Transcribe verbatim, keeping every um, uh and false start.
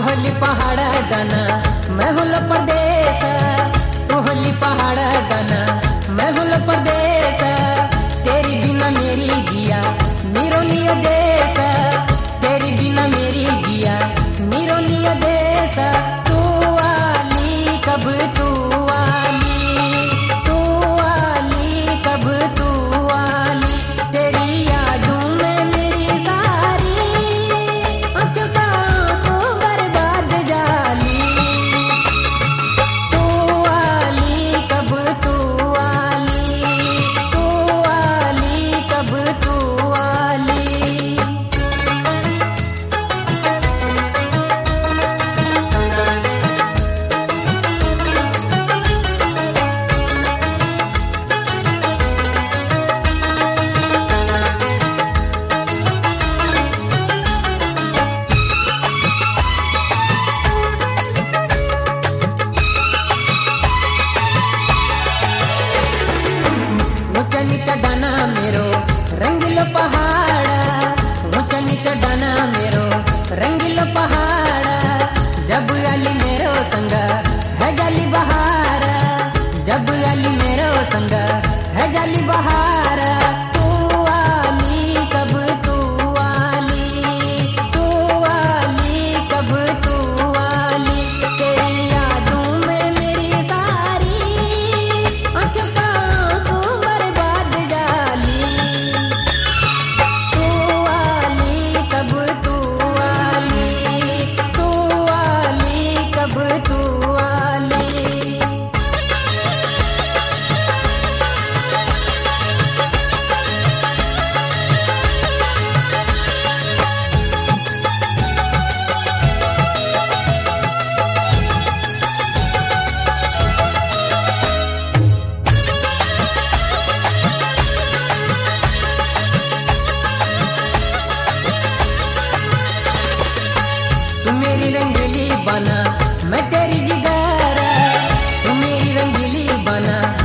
होली पहाड़ डाना मैं हुल परदेस, तू होली पहाड़ डाना मैं हुल परदेस। तेरी बिना मेरी जिया मेरो निय देश, तेरी बिना मेरी जिया मेरो निय देश। तू आली कब तू आली, तू आली कब तू आली, तेरी यादों में मेरी सारी आँखों का आंसू बर्बाद जाली। तू आली कब तू आली, तू आली कब तू आली। ऊंचा नीचा डाना मेरो रंगीलो पहाड़ा, ऊंचा नीचा डाना मेरो रंगीलो पहाड़ा। जब आली मेरो संग है जाली बहारा, जब आली मेरो संग है जाली बहारा। तू आली कब तू आली, तू आली कब तू आली, तेरी यादों में मेरी सारी आँखों का आंसू बर्बाद जाली। तू आली कब तू आली, तू आली कब तू आली। तू मेरी रंगीली बना मैं तेरी जिगर, तू मेरी रंगीली बना